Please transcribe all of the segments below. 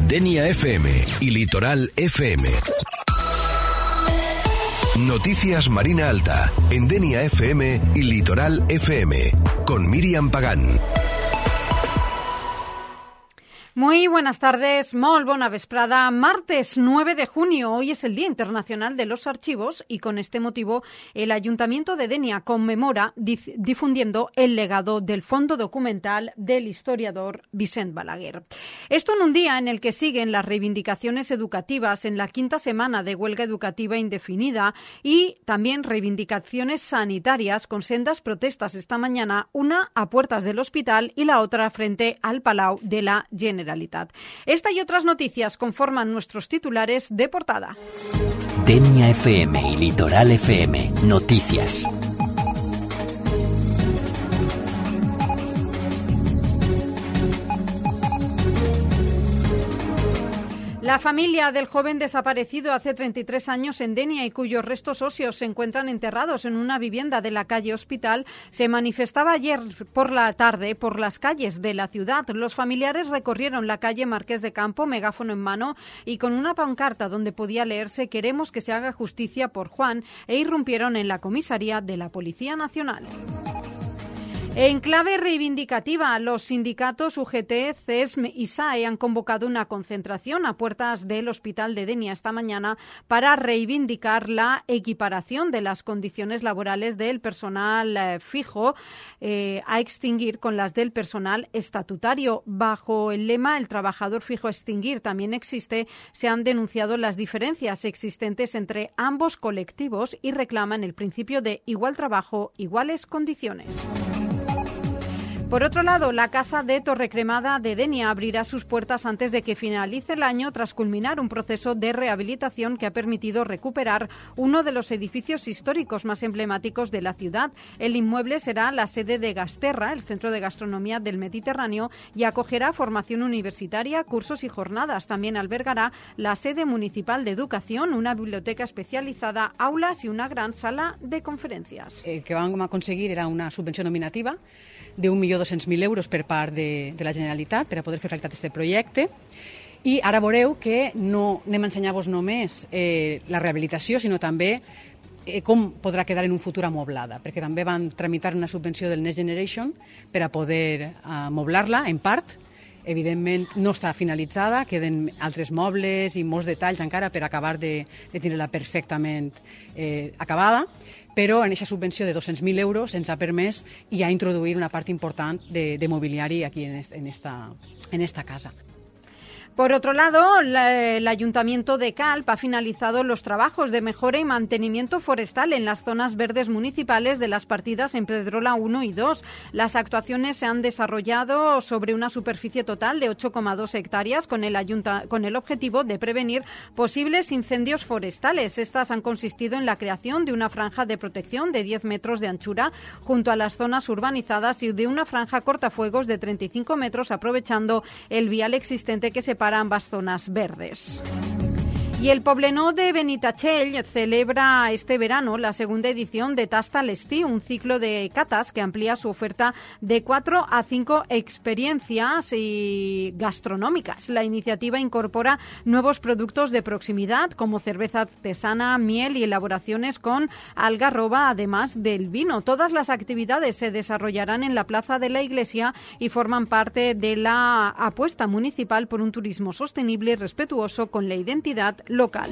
Denia FM y Litoral FM. Noticias Marina Alta en Denia FM y Litoral FM con Míriam Pagán. Muy buenas tardes, molt bona vesprada. Martes 9 de junio, hoy es el Día Internacional de los Archivos y con este motivo el Ayuntamiento de Denia conmemora difundiendo el legado del fondo documental del historiador Vicent Balaguer. Esto en un día en el que siguen las reivindicaciones educativas en la quinta semana de huelga educativa indefinida y también reivindicaciones sanitarias con sendas protestas esta mañana, una a puertas del hospital y la otra frente al Palau de la Generalitat. Esta y otras noticias conforman nuestros titulares de portada. Denia FM y Litoral FM. Noticias. La familia del joven desaparecido hace 33 años en Denia y cuyos restos óseos se encuentran enterrados en una vivienda de la calle Hospital se manifestaba ayer por la tarde por las calles de la ciudad. Los familiares recorrieron la calle Marqués de Campo, megáfono en mano y con una pancarta donde podía leerse "Queremos que se haga justicia por Juan" e irrumpieron en la comisaría de la Policía Nacional. En clave reivindicativa, los sindicatos UGT, CESM y SAE han convocado una concentración a puertas del Hospital de Denia esta mañana para reivindicar la equiparación de las condiciones laborales del personal fijo a extinguir con las del personal estatutario. Bajo el lema "El trabajador fijo a extinguir también existe", se han denunciado las diferencias existentes entre ambos colectivos y reclaman el principio de igual trabajo, iguales condiciones. Por otro lado, la Casa de Torrecremada de Denia abrirá sus puertas antes de que finalice el año tras culminar un proceso de rehabilitación que ha permitido recuperar uno de los edificios históricos más emblemáticos de la ciudad. El inmueble será la sede de Gasterra, el Centro de Gastronomía del Mediterráneo, y acogerá formación universitaria, cursos y jornadas. También albergará la sede municipal de educación, una biblioteca especializada, aulas y una gran sala de conferencias. El que vam aconseguir era una subvenció nominativa de 1.200.000 euros per part de la Generalitat per a poder fer realitat aquest projecte. I ara veureu que no anem a ensenyar-vos només la rehabilitació, sinó també com podrà quedar en un futur amoblada, perquè també van tramitar una subvenció del Next Generation per a poder amoblar-la en part. Evidentment no està finalitzada, queden altres mobles i molts detalls encara per acabar de tenir-la perfectament acabada, però en aquesta subvenció de 200.000 euros ens ha permès ja introduir una part important de mobiliari aquí en esta casa. Por otro lado, el Ayuntamiento de Calp ha finalizado los trabajos de mejora y mantenimiento forestal en las zonas verdes municipales de las partidas en Pedrola 1 y 2. Las actuaciones se han desarrollado sobre una superficie total de 8,2 hectáreas con el objetivo de prevenir posibles incendios forestales. Estas han consistido en la creación de una franja de protección de 10 metros de anchura junto a las zonas urbanizadas y de una franja cortafuegos de 35 metros aprovechando el vial existente que separa ambas zonas verdes. Y el Poblenou de Benitatxell celebra este verano la segunda edición de Tasta l'Estí, un ciclo de catas que amplía su oferta de 4 a 5 experiencias gastronómicas. La iniciativa incorpora nuevos productos de proximidad como cerveza artesana, miel y elaboraciones con algarroba, además del vino. Todas las actividades se desarrollarán en la Plaza de la Iglesia y forman parte de la apuesta municipal por un turismo sostenible y respetuoso con la identidad local.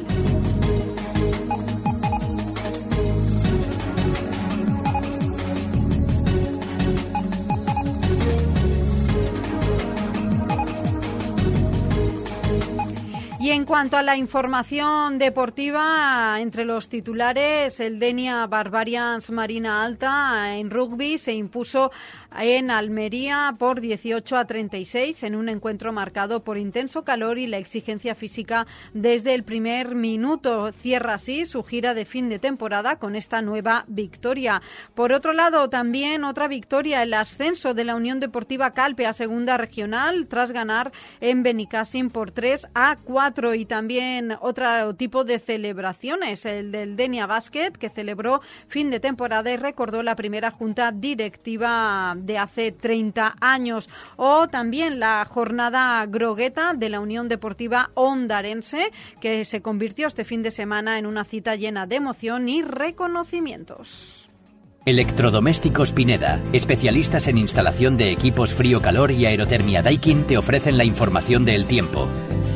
Y en cuanto a la información deportiva, entre los titulares, el Denia Barbarians Marina Alta en rugby se impuso en Almería por 18-36 en un encuentro marcado por intenso calor y la exigencia física desde el primer minuto. Cierra así su gira de fin de temporada con esta nueva victoria. Por otro lado, también otra victoria, el ascenso de la Unión Deportiva Calpe a Segunda Regional tras ganar en Benicàssim por 3-4. Y también otro tipo de celebraciones, el del Denia Basket, que celebró fin de temporada y recordó la primera junta directiva de hace 30 años. O también la jornada grogueta de la Unión Deportiva Ondarense, que se convirtió este fin de semana en una cita llena de emoción y reconocimientos. Electrodomésticos Pineda, especialistas en instalación de equipos frío-calor y aerotermia Daikin, te ofrecen la información del tiempo.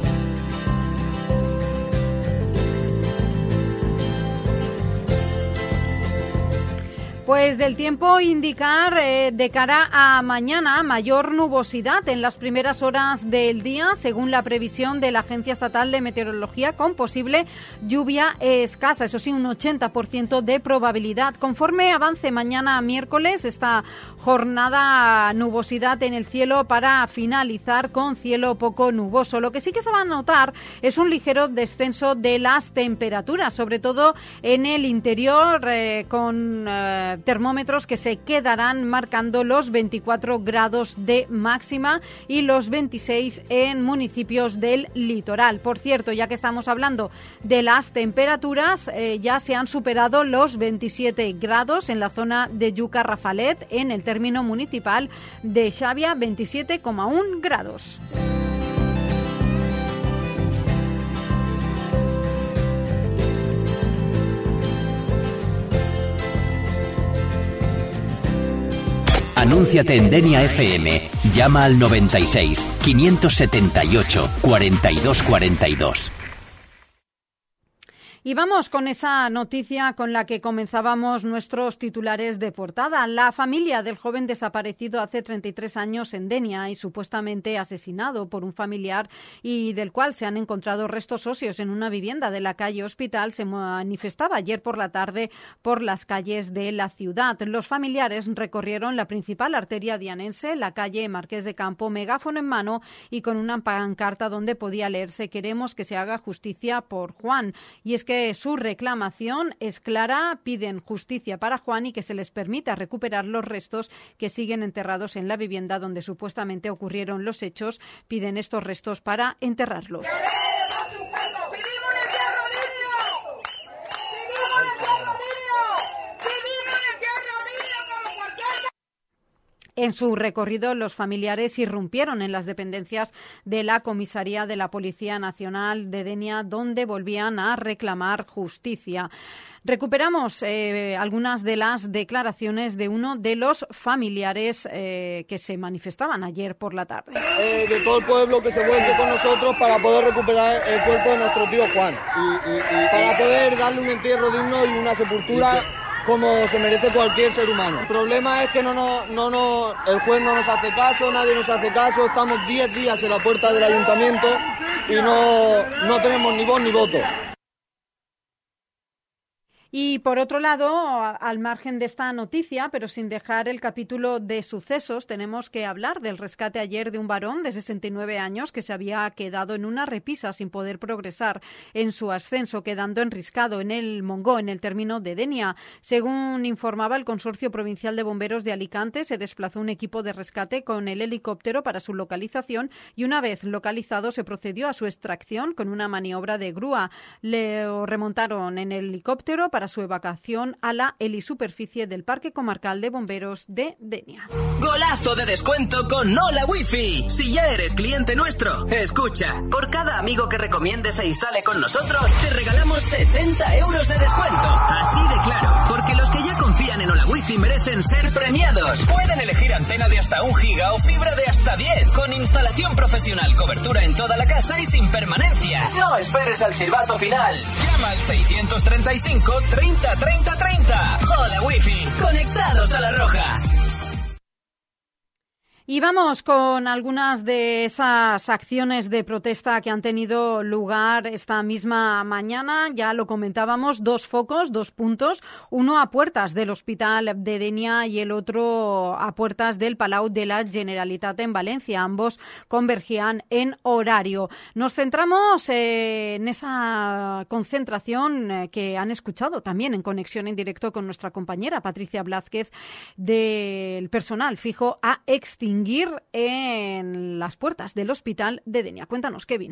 Pues del tiempo indicar de cara a mañana mayor nubosidad en las primeras horas del día, según la previsión de la Agencia Estatal de Meteorología, con posible lluvia escasa, eso sí, un 80% de probabilidad. Conforme avance mañana miércoles, esta jornada nubosidad en el cielo para finalizar con cielo poco nuboso. Lo que sí que se va a notar es un ligero descenso de las temperaturas, sobre todo en el interior, con termómetros que se quedarán marcando los 24 grados de máxima y los 26 en municipios del litoral. Por cierto, ya que estamos hablando de las temperaturas, ya se han superado los 27 grados en la zona de Yuca-Rafalet, en el término municipal de Xavia, 27,1 grados. Anúnciate en Denia FM. Llama al 96 578 42 42. Y vamos con esa noticia con la que comenzábamos nuestros titulares de portada. La familia del joven desaparecido hace 33 años en Denia y supuestamente asesinado por un familiar y del cual se han encontrado restos óseos en una vivienda de la calle Hospital se manifestaba ayer por la tarde por las calles de la ciudad. Los familiares recorrieron la principal arteria dianense, la calle Marqués de Campo, megáfono en mano y con una pancarta donde podía leerse: queremos que se haga justicia por Juan. Y es que su reclamación es clara, piden justicia para Juan y que se les permita recuperar los restos que siguen enterrados en la vivienda donde supuestamente ocurrieron los hechos. Piden estos restos para enterrarlos. En su recorrido, los familiares irrumpieron en las dependencias de la Comisaría de la Policía Nacional de Denia, donde volvían a reclamar justicia. Recuperamos algunas de las declaraciones de uno de los familiares que se manifestaban ayer por la tarde. De todo el pueblo que se vuelque con nosotros para poder recuperar el cuerpo de nuestro tío Juan y para poder darle un entierro digno y una sepultura como se merece cualquier ser humano. El problema es que el juez no nos hace caso, nadie nos hace caso, estamos 10 días en la puerta del ayuntamiento y no tenemos ni voz ni voto. Y por otro lado, al margen de esta noticia, pero sin dejar el capítulo de sucesos, tenemos que hablar del rescate ayer de un varón de 69 años que se había quedado en una repisa sin poder progresar en su ascenso, quedando enriscado en el Mongó, en el término de Denia. Según informaba el Consorcio Provincial de Bomberos de Alicante, se desplazó un equipo de rescate con el helicóptero para su localización y una vez localizado se procedió a su extracción con una maniobra de grúa. Le remontaron en el helicóptero para su evacuación a la helisuperficie del Parque Comarcal de Bomberos de Denia. ¡Golazo de descuento con Hola Wifi! Si ya eres cliente nuestro, escucha. Por cada amigo que recomiendes e instale con nosotros, te regalamos 60 euros de descuento. Así de claro, porque los que ya confían en Hola Wifi merecen ser premiados. Pueden elegir antena de hasta 1 giga o fibra de hasta 10, con instalación profesional, cobertura en toda la casa y sin permanencia. No esperes al silbato final. Llama al 635 30 30 30. Hola Wifi, conectados a la roja. Y vamos con algunas de esas acciones de protesta que han tenido lugar esta misma mañana. Ya lo comentábamos, 2 focos, 2 puntos, uno a puertas del Hospital de Denia y el otro a puertas del Palau de la Generalitat en Valencia. Ambos convergían en horario. Nos centramos en esa concentración que han escuchado también en conexión en directo con nuestra compañera Patricia Blázquez, del personal fijo a extinguir en las puertas del Hospital de Denia. Cuéntanos, Kevin.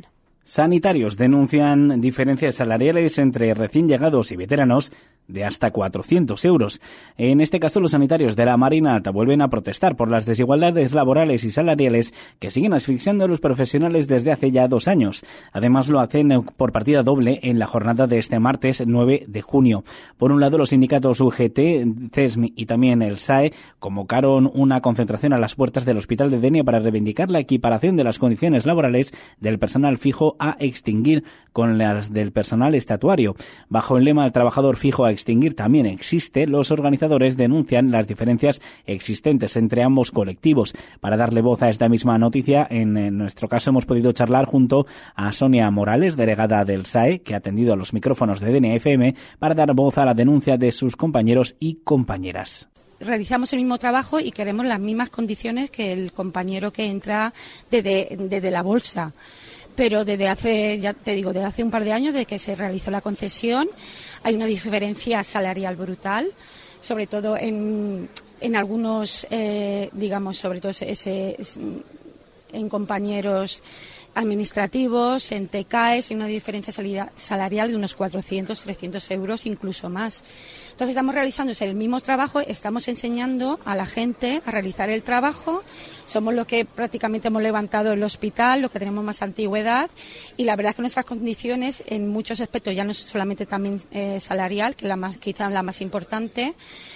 Sanitarios denuncian diferencias salariales entre recién llegados y veteranos de hasta 400 euros. En este caso, los sanitarios de la Marina Alta vuelven a protestar por las desigualdades laborales y salariales que siguen asfixiando a los profesionales desde hace ya 2 años. Además, lo hacen por partida doble en la jornada de este martes 9 de junio. Por un lado, los sindicatos UGT, CESMI y también el SAE convocaron una concentración a las puertas del Hospital de Denia para reivindicar la equiparación de las condiciones laborales del personal fijo a extinguir con las del personal estatuario. Bajo el lema "El trabajador fijo a extinguir también existe", los organizadores denuncian las diferencias existentes entre ambos colectivos. Para darle voz a esta misma noticia, en nuestro caso hemos podido charlar junto a Sonia Morales, delegada del SAE, que ha atendido a los micrófonos de Denia FM para dar voz a la denuncia de sus compañeros y compañeras. Realizamos el mismo trabajo y queremos las mismas condiciones que el compañero que entra desde la bolsa. Pero desde hace un par de años, desde que se realizó la concesión, hay una diferencia salarial brutal, sobre todo en algunos, sobre todo en compañeros administrativos, en TCAES, hay una diferencia salarial de unos 400, 300 euros, incluso más. Entonces estamos realizando el mismo trabajo, estamos enseñando a la gente a realizar el trabajo, somos los que prácticamente hemos levantado el hospital, los que tenemos más antigüedad, y la verdad es que nuestras condiciones en muchos aspectos, ya no solamente también salarial, que quizás la más importante,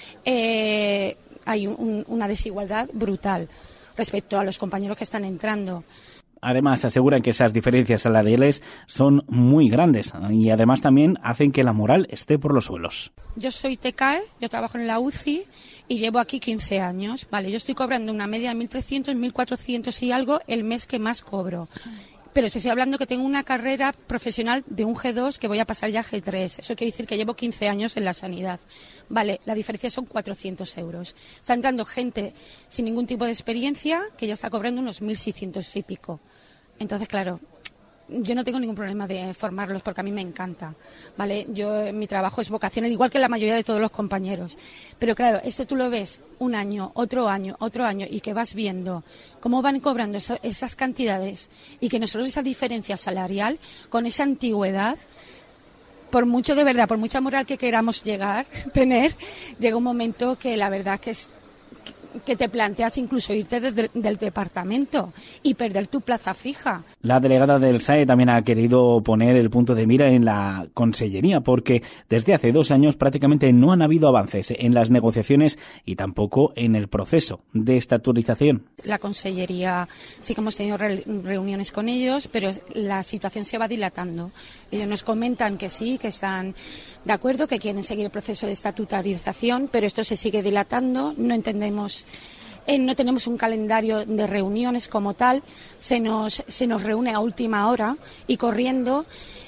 hay una desigualdad brutal respecto a los compañeros que están entrando. Además, aseguran que esas diferencias salariales son muy grandes y además también hacen que la moral esté por los suelos. Yo soy TCAE, yo trabajo en la UCI y llevo aquí 15 años. Vale, yo estoy cobrando una media de 1.300, 1.400 y algo el mes que más cobro. Pero estoy hablando que tengo una carrera profesional de un G2 que voy a pasar ya a G3. Eso quiere decir que llevo 15 años en la sanidad. Vale, la diferencia son 400 euros. Está entrando gente sin ningún tipo de experiencia que ya está cobrando unos 1.600 y pico. Entonces, claro, yo no tengo ningún problema de formarlos porque a mí me encanta, ¿vale? Mi trabajo es vocacional, igual que la mayoría de todos los compañeros. Pero claro, esto tú lo ves un año, otro año, y que vas viendo cómo van cobrando esas cantidades y que nosotros esa diferencia salarial con esa antigüedad, por mucho de verdad, por mucha moral que queramos tener, llega un momento que la verdad que te planteas incluso irte del departamento y perder tu plaza fija. La delegada del SAE también ha querido poner el punto de mira en la consellería, porque desde hace 2 años prácticamente no han habido avances en las negociaciones y tampoco en el proceso de estatutarización. La consellería sí que hemos tenido reuniones con ellos, pero la situación se va dilatando. Ellos nos comentan que sí, que están de acuerdo, que quieren seguir el proceso de estatutarización, pero esto se sigue dilatando, no entendemos. No tenemos un calendario de reuniones como tal, se nos reúne a última hora y corriendo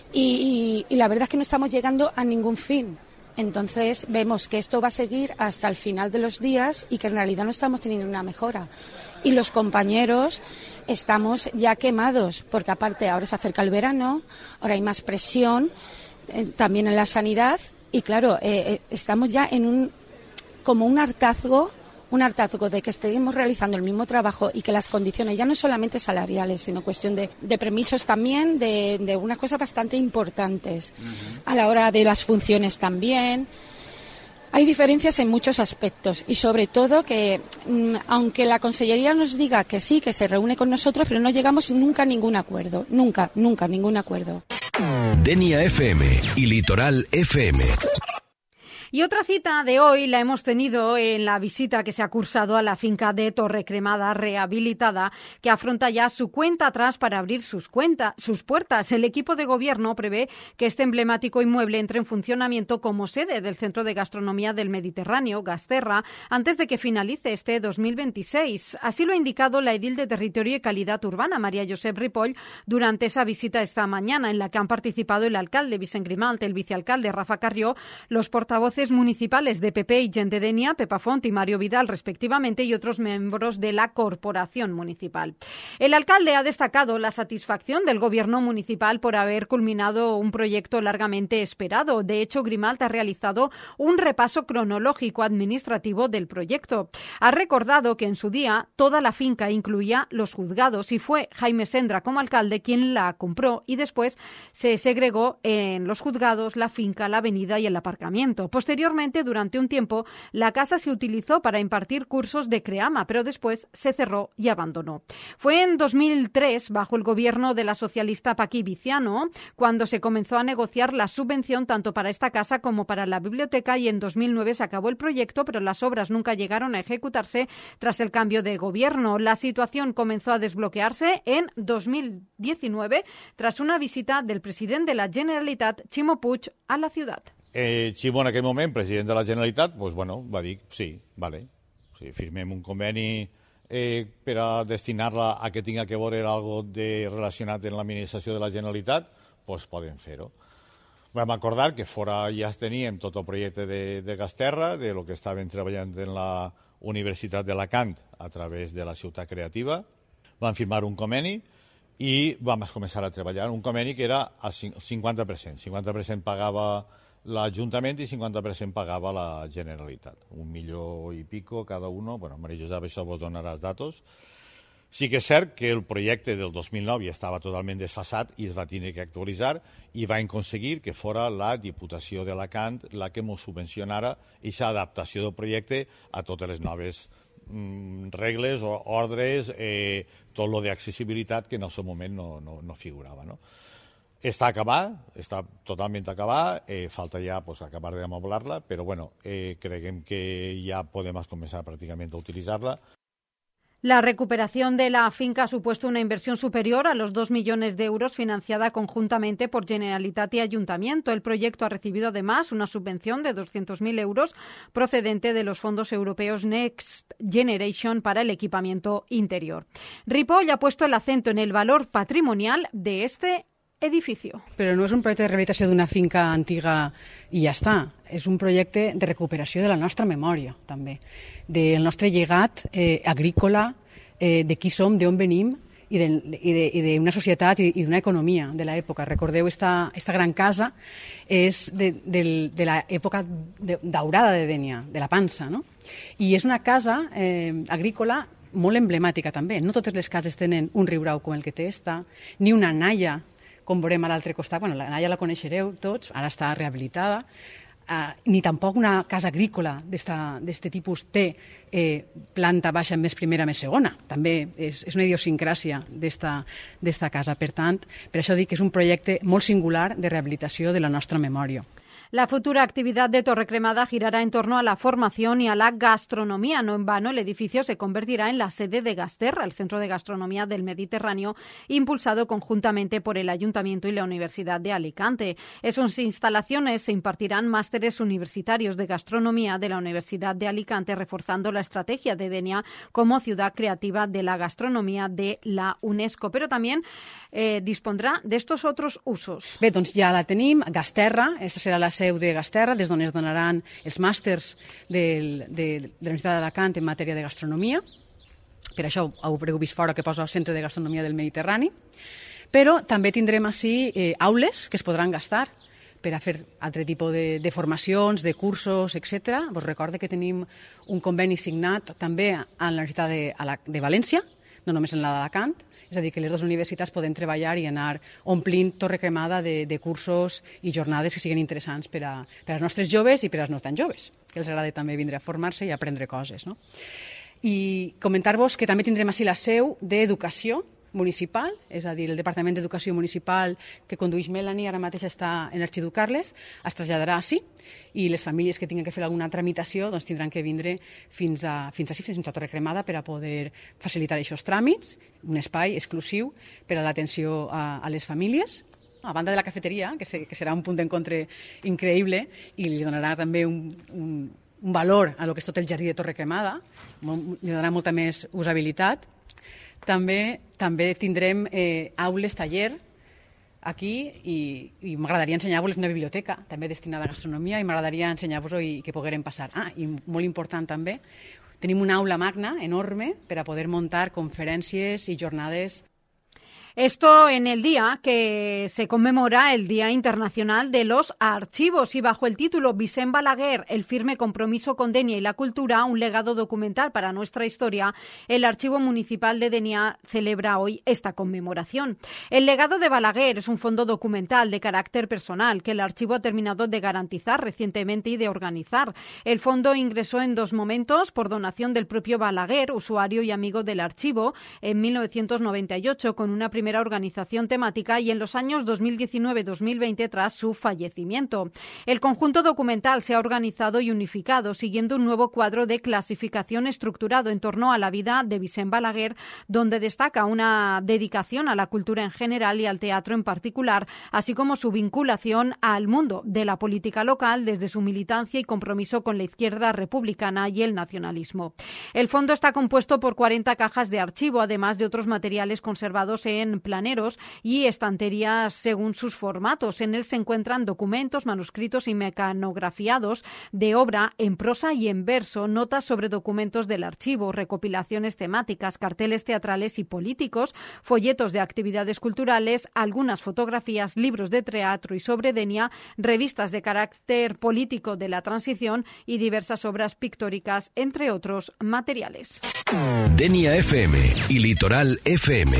y la verdad es que no estamos llegando a ningún fin. Entonces vemos que esto va a seguir hasta el final de los días y que en realidad no estamos teniendo una mejora. Y los compañeros estamos ya quemados, porque aparte ahora se acerca el verano, ahora hay más presión también en la sanidad y claro, estamos ya en como un hartazgo de que estemos realizando el mismo trabajo y que las condiciones ya no solamente salariales, sino cuestión de permisos también, de unas cosas bastante importantes. A la hora de las funciones también. Hay diferencias en muchos aspectos y sobre todo que, aunque la consellería nos diga que sí, que se reúne con nosotros, pero no llegamos nunca a ningún acuerdo. Nunca ningún acuerdo. Denia FM y Litoral FM. Y otra cita de hoy la hemos tenido en la visita que se ha cursado a la finca de Torrecremada rehabilitada, que afronta ya su cuenta atrás para abrir sus puertas. El equipo de gobierno prevé que este emblemático inmueble entre en funcionamiento como sede del Centro de Gastronomía del Mediterráneo, Gasterra, antes de que finalice este 2026. Así lo ha indicado la edil de Territorio y Calidad Urbana, María Josep Ripoll, durante esa visita esta mañana, en la que han participado el alcalde Vicent Grimalt, el vicealcalde Rafa Carrió, los portavoces representantes municipales de PP y Gent de Denia, Pepa Font y Mario Vidal respectivamente, y otros miembros de la corporación municipal. El alcalde ha destacado la satisfacción del gobierno municipal por haber culminado un proyecto largamente esperado. De hecho, Grimalt ha realizado un repaso cronológico administrativo del proyecto. Ha recordado que en su día toda la finca incluía los juzgados y fue Jaime Sendra como alcalde quien la compró y después se segregó en los juzgados, la finca, la avenida y el aparcamiento. Posteriormente, durante un tiempo, la casa se utilizó para impartir cursos de Creama, pero después se cerró y abandonó. Fue en 2003, bajo el gobierno de la socialista Paqui Viciano, cuando se comenzó a negociar la subvención tanto para esta casa como para la biblioteca, y en 2009 se acabó el proyecto, pero las obras nunca llegaron a ejecutarse tras el cambio de gobierno. La situación comenzó a desbloquearse en 2019 tras una visita del president de la Generalitat, Ximo Puig, a la ciutat. Ximo, en aquell moment, president de la Generalitat, va dir sí, vale, sí, firmem un conveni per a destinar-la a que tinga que veure algo relacionat amb l'administració de la Generalitat, poden fer-ho. Vam acordar que fora ja teníem tot el projecte de Gasterra, de lo que estàvem treballant en la Universitat d'Alacant a través de la Ciutat Creativa. Vam firmar un conveni i vam començar a treballar un conveni que era al 50%. 50% pagava l'Ajuntament i 50% pagava la Generalitat. $1,000,000 i pico cada uno. Bueno, Maria Josep, això vos donarà els datos. Sí que és cert que el projecte del 2009 ja estava totalment desfasat i es va tenir que actualitzar i va aconseguir que fora la Diputació d'Alacant la que ens subvencionara aquesta adaptació del projecte a totes les noves regles o ordres, tot lo d'accessibilitat que en el seu moment no figurava. Està acabat, està totalment acabat, falta ja acabar d'amoblar-la, però creguem que ja podem començar pràcticament a utilitzar-la. La recuperación de la finca ha supuesto una inversión superior a los 2 millones de euros financiada conjuntamente por Generalitat y Ayuntamiento. El proyecto ha recibido además una subvención de 200.000 euros procedente de los fondos europeos Next Generation para el equipamiento interior. Ripoll ha puesto el acento en el valor patrimonial de este edificio. Però no és un projecte de rehabilitació d'una finca antiga i ja està. És un projecte de recuperació de la nostra memòria, també, del nostre llegat agrícola, de qui som, d'on venim i d'una societat i d'una economia de l'època. Recordeu, esta gran casa és de l'època daurada de Dénia, de la Pansa, no? I és una casa agrícola molt emblemàtica també. No totes les cases tenen un riurau com el que té esta, ni una naia com veurem a l'altre costat. Bueno, la naia la coneixereu tots, ara està rehabilitada, ni tampoc una casa agrícola d'aquest tipus té planta baixa més primera, més segona. També és una idiosincràsia d'esta casa. Per tant, per això dic que és un projecte molt singular de rehabilitació de la nostra memòria. La futura actividad de Torrecremada girará en torno a la formación y a la gastronomía. No en vano, el edificio se convertirá en la sede de Gasterra, el Centro de Gastronomía del Mediterráneo, impulsado conjuntamente por el Ayuntamiento y la Universidad de Alicante. En sus instalaciones se impartirán másteres universitarios de gastronomía de la Universidad de Alicante, reforzando la estrategia de Dénia como ciudad creativa de la gastronomía de la UNESCO. Pero también dispondrà d'estos otros usos. Bé, doncs ja la tenim, Gasterra, aquesta serà la seu de Gasterra, des d'on es donaran els màsters de la Universitat d'Alacant en matèria de gastronomia. Per això heu vist fora que posa el Centre de Gastronomia del Mediterrani. Però també tindrem ací aules que es podran gastar per a fer altre tipus de formacions, de cursos, etc. Vos recorde que tenim un conveni signat també a la Universitat de València, no només en la d'Alacant, és a dir, que les dues universitats poden treballar i anar omplint Torrecremada de cursos i jornades que siguin interessants per als nostres joves i per als no tan joves, que els agrada també vindre a formar-se i aprendre coses. No? I comentar-vos que també tindrem ací la seu d'Educació municipal, és a dir, el Departament d'Educació Municipal que condueix Melanie, ara mateix està en l'Arxiduc Carles, es traslladarà ací i les famílies que tinguin que fer alguna tramitació doncs tindran que vindre fins a Torrecremada per a poder facilitar aquests tràmits, un espai exclusiu per a l'atenció a les famílies, a banda de la cafeteria, que serà un punt d'encontre increïble i li donarà també un valor a lo que és tot el jardí de Torrecremada, li donarà molta més usabilitat. També tindrem aules taller aquí i m'agradaria ensenyar-vos una biblioteca també destinada a gastronomia i m'agradaria ensenyar-vos i que poguérem passar. I molt important també, tenim una aula magna enorme per a poder muntar conferències i jornades. Esto en el día que se conmemora el Día Internacional de los Archivos y bajo el título Vicent Balaguer, el firme compromiso con Denia y la cultura, un legado documental para nuestra historia, el Archivo Municipal de Denia celebra hoy esta conmemoración. El legado de Balaguer es un fondo documental de carácter personal que el archivo ha terminado de garantizar recientemente y de organizar. El fondo ingresó en 2 momentos por donación del propio Balaguer, usuario y amigo del archivo, en 1998 con una primera organización temática y en los años 2019-2020 tras su fallecimiento. El conjunto documental se ha organizado y unificado siguiendo un nuevo cuadro de clasificación estructurado en torno a la vida de Vicent Balaguer, donde destaca una dedicación a la cultura en general y al teatro en particular, así como su vinculación al mundo de la política local desde su militancia y compromiso con la izquierda republicana y el nacionalismo. El fondo está compuesto por 40 cajas de archivo, además de otros materiales conservados en planeros y estanterías según sus formatos. En él se encuentran documentos, manuscritos y mecanografiados de obra en prosa y en verso, notas sobre documentos del archivo, recopilaciones temáticas, carteles teatrales y políticos, folletos de actividades culturales, algunas fotografías, libros de teatro y sobre Denia, revistas de carácter político de la transición y diversas obras pictóricas, entre otros materiales. Denia FM y Litoral FM.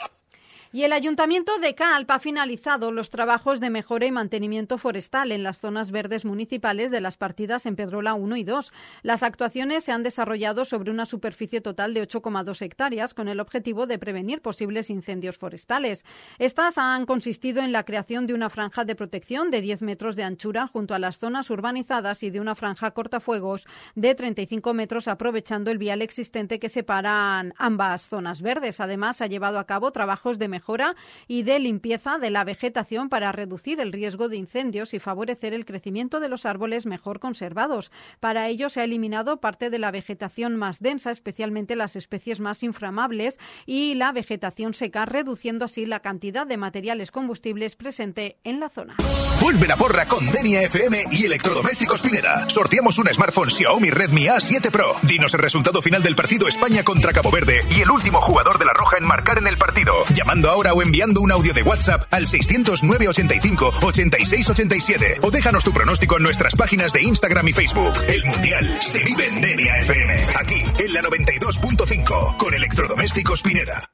Y el Ayuntamiento de Calp ha finalizado los trabajos de mejora y mantenimiento forestal en las zonas verdes municipales de las partidas en Pedrola 1 y 2. Las actuaciones se han desarrollado sobre una superficie total de 8,2 hectáreas con el objetivo de prevenir posibles incendios forestales. Estas han consistido en la creación de una franja de protección de 10 metros de anchura junto a las zonas urbanizadas y de una franja cortafuegos de 35 metros aprovechando el vial existente que separan ambas zonas verdes. Además, se ha llevado a cabo trabajos de mejora y de limpieza de la vegetación para reducir el riesgo de incendios y favorecer el crecimiento de los árboles mejor conservados. Para ello se ha eliminado parte de la vegetación más densa, especialmente las especies más inflamables y la vegetación seca, reduciendo así la cantidad de materiales combustibles presente en la zona. Vuelve la porra con Denia FM y Electrodomésticos Pineda. Sorteamos un smartphone Xiaomi Redmi A7 Pro. Dinos el resultado final del partido España contra Cabo Verde y el último jugador de la Roja en marcar en el partido. Llamando ahora o enviando un audio de WhatsApp al 609 85 86 87 o déjanos tu pronóstico en nuestras páginas de Instagram y Facebook. El Mundial se vive en Denia FM, aquí en la 92.5 con Electrodomésticos Pineda.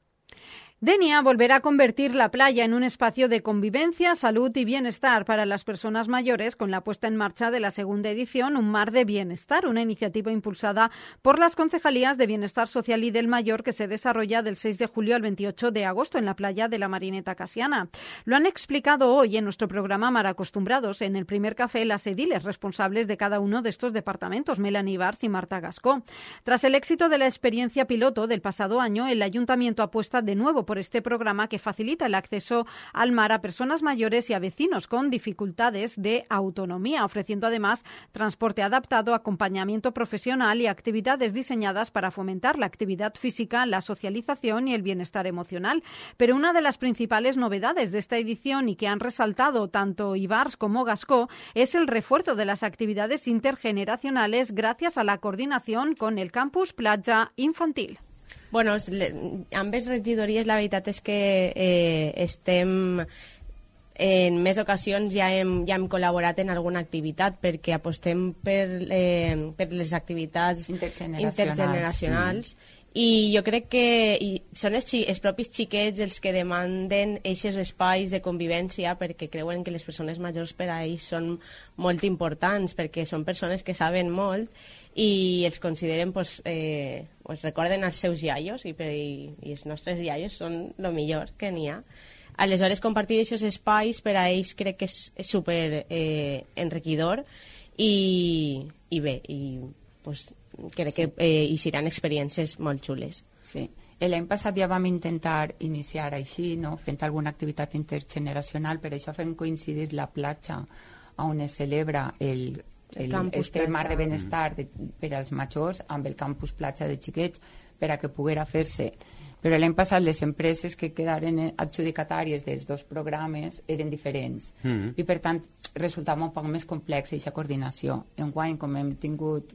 Denia volverá a convertir la playa en un espacio de convivencia, salud y bienestar para las personas mayores con la puesta en marcha de la segunda edición Un Mar de Bienestar, una iniciativa impulsada por las Concejalías de Bienestar Social y del Mayor que se desarrolla del 6 de julio al 28 de agosto en la playa de la Marineta Casiana. Lo han explicado hoy en nuestro programa Mar Acostumbrados en el primer café las ediles responsables de cada uno de estos departamentos, Melanie Bars y Marta Gascó. Tras el éxito de la experiencia piloto del pasado año, el Ayuntamiento apuesta de nuevo por este programa que facilita el acceso al mar a personas mayores y a vecinos con dificultades de autonomía, ofreciendo además transporte adaptado, acompañamiento profesional y actividades diseñadas para fomentar la actividad física, la socialización y el bienestar emocional. Pero una de las principales novedades de esta edición y que han resaltado tanto Ibars como Gascó es el refuerzo de las actividades intergeneracionales gracias a la coordinación con el Campus Platja Infantil. Bueno, ambes regidories la veritat és que estem en més ocasions ja hem col·laborat en alguna activitat perquè apostem per les activitats intergeneracionals. I jo crec que són els propis xiquets els que demanden aquests espais de convivència perquè creuen que les persones majors per a ells són molt importants, perquè són persones que saben molt i els consideren, recorden els seus iaios i els nostres iaios són el millor que n'hi ha. Aleshores, compartir aquests espais per a ells crec que és super enriquidor i bé, crec que hi seran experiències molt xules. Sí. L'any passat ja vam intentar iniciar així, no? Fent alguna activitat intergeneracional, per això fem coincidir la platja on es celebra este mar de benestar per als majors amb el campus platja de xiquets per a que poguera fer-se Però l'any passat les empreses que quedaren adjudicatàries dels dos programes eren diferents i per tant resultava un poc més complex aquesta coordinació. Enguany, com hem tingut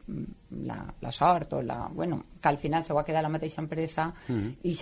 la sort que al final se va quedar la mateixa empresa i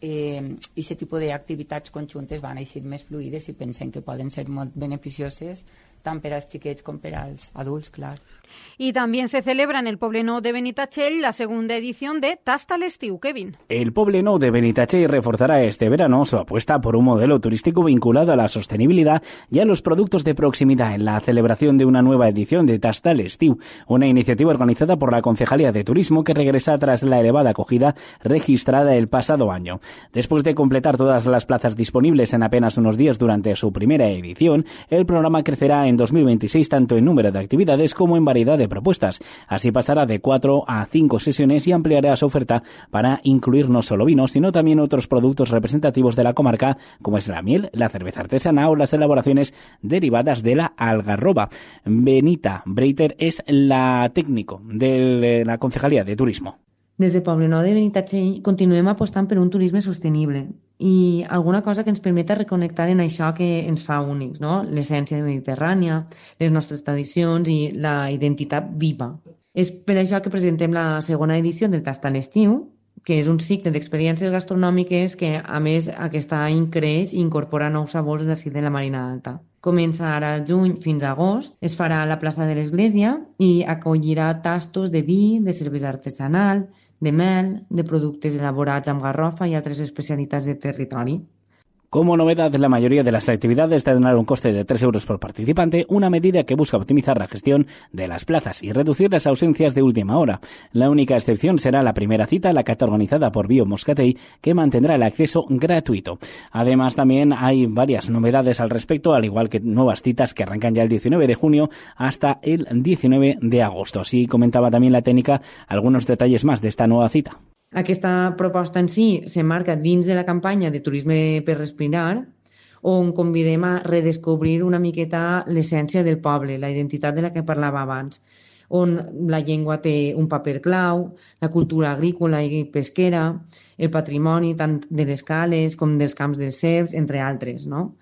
aquest tipus d'activitats conjuntes van eixir més fluides i pensem que poden ser molt beneficioses tant per als xiquets com per als adults, clar. Y también se celebra en el Poblenou de Benitatxell la segunda edición de Tasta l'Estiu. Kevin. El Poblenou de Benitatxell reforzará este verano su apuesta por un modelo turístico vinculado a la sostenibilidad y a los productos de proximidad en la celebración de una nueva edición de Tasta l'Estiu, una iniciativa organizada por la Concejalía de Turismo que regresa tras la elevada acogida registrada el pasado año. Después de completar todas las plazas disponibles en apenas unos días durante su primera edición, el programa crecerá en 2026 tanto en número de actividades como en variedad de propuestas. Así pasará de 4 a 5 sesiones y ampliará su oferta para incluir no solo vinos, sino también otros productos representativos de la comarca, como es la miel, la cerveza artesana o las elaboraciones derivadas de la algarroba. Benita Breiter es la técnico de la Concejalía de Turismo. Des de Poblenou de Benitatxell continuem apostant per un turisme sostenible i alguna cosa que ens permeta reconnectar en això que ens fa únics, no? L'essència mediterrània, les nostres tradicions i la identitat viva. És per això que presentem la segona edició del Tasta l'Estiu, que és un cicle d'experiències gastronòmiques que, a més, aquest any creix i incorpora nous sabors d'ací de la Marina Alta. Comença ara al juny fins a agost, es farà a la plaça de l'Església i acollirà tastos de vi, de cervesa artesanal, de mel, de productes elaborats amb garrofa i altres especialitats de territori. Como novedad, la mayoría de las actividades tendrán un coste de 3 euros por participante, una medida que busca optimizar la gestión de las plazas y reducir las ausencias de última hora. La única excepción será la primera cita, la cata organizada por Bio Moscatell, que mantendrá el acceso gratuito. Además, también hay varias novedades al respecto, al igual que nuevas citas que arrancan ya el 19 de junio hasta el 19 de agosto. Así comentaba también la técnica algunos detalles más de esta nueva cita. Aquesta proposta en si s'emmarca dins de la campanya de Turisme per Respirar, on convidem a redescobrir una miqueta l'essència del poble, la identitat de la que parlava abans, on la llengua té un paper clau, la cultura agrícola i pesquera, el patrimoni tant de les cales com dels camps dels ceps, entre altres, no?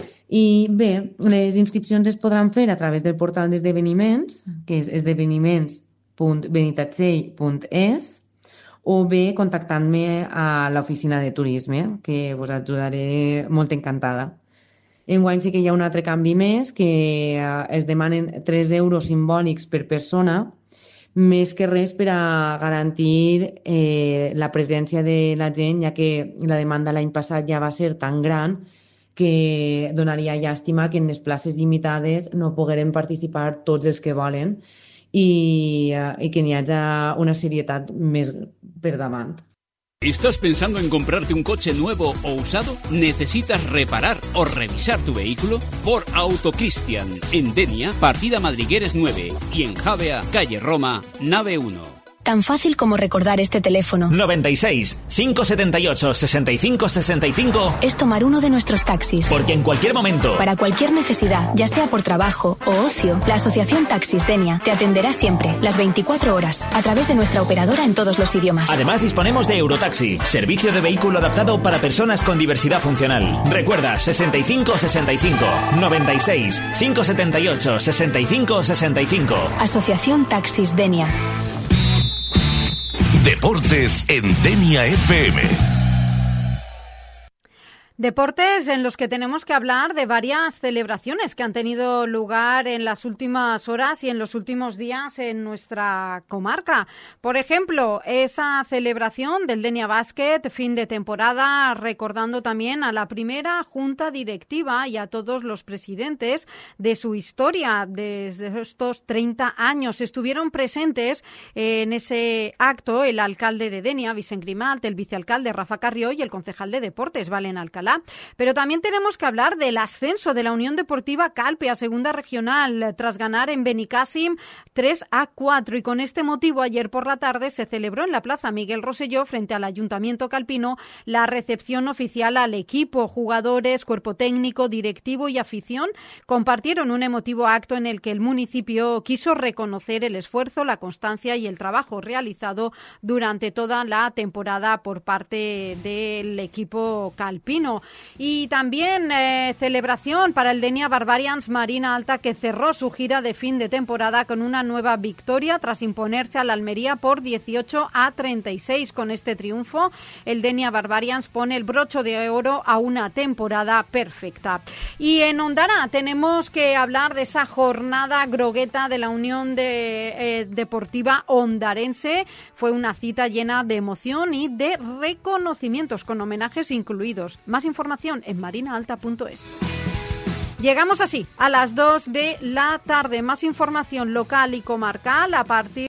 I bé, les inscripcions es podran fer a través del portal d'esdeveniments, que és esdeveniments.benitatxell.es, o bé contactant-me a l'oficina de turisme, que vos ajudaré molt encantada. Enguany sí que hi ha un altre canvi més, que es demanen 3 euros simbòlics per persona, més que res per a garantir la presència de la gent, ja que la demanda l'any passat ja va ser tan gran que donaria llàstima que en les places limitades no pogueren participar tots els que volen y que n'hi hagi una serietat més per davant. ¿Estás pensando en comprarte un coche nuevo o usado? ¿Necesitas reparar o revisar tu vehículo? Por Autocristian, en Denia, partida Madrigueres 9 y en Javea, calle Roma, nave 1. Tan fácil como recordar este teléfono. 96 578 65 65 es tomar uno de nuestros taxis. Porque en cualquier momento, para cualquier necesidad, ya sea por trabajo o ocio, la Asociación Taxis Denia te atenderá siempre, las 24 horas, a través de nuestra operadora en todos los idiomas. Además disponemos de Eurotaxi, servicio de vehículo adaptado para personas con diversidad funcional. Recuerda, 65 65 96 578 65 65. Asociación Taxis Denia. Deportes en Denia FM. Deportes en los que tenemos que hablar de varias celebraciones que han tenido lugar en las últimas horas y en los últimos días en nuestra comarca. Por ejemplo, esa celebración del Denia Basket, fin de temporada, recordando también a la primera junta directiva y a todos los presidentes de su historia desde estos 30 años. Estuvieron presentes en ese acto el alcalde de Denia, Vicent Grimalt, el vicealcalde Rafa Carrió y el concejal de Deportes, Valen Alcalá. Alta. Pero también tenemos que hablar del ascenso de la Unión Deportiva Calpe a Segunda Regional tras ganar en Benicàssim 3-4. Y con este motivo, ayer por la tarde se celebró en la Plaza Miguel Rosselló, frente al Ayuntamiento calpino, la recepción oficial al equipo. Jugadores, cuerpo técnico, directivo y afición compartieron un emotivo acto en el que el municipio quiso reconocer el esfuerzo, la constancia y el trabajo realizado durante toda la temporada por parte del equipo calpino. Y también celebración para el Denia Barbarians Marina Alta, que cerró su gira de fin de temporada con una nueva victoria tras imponerse al Almería por 18-36. Con este triunfo, el Denia Barbarians pone el broche de oro a una temporada perfecta. Y en Ondara tenemos que hablar de esa jornada grogueta de la Unión Deportiva Ondarense. Fue una cita llena de emoción y de reconocimientos, con homenajes incluidos. Más información en marinaalta.es. Llegamos así a las 2 de la tarde. Más información local y comarcal a partir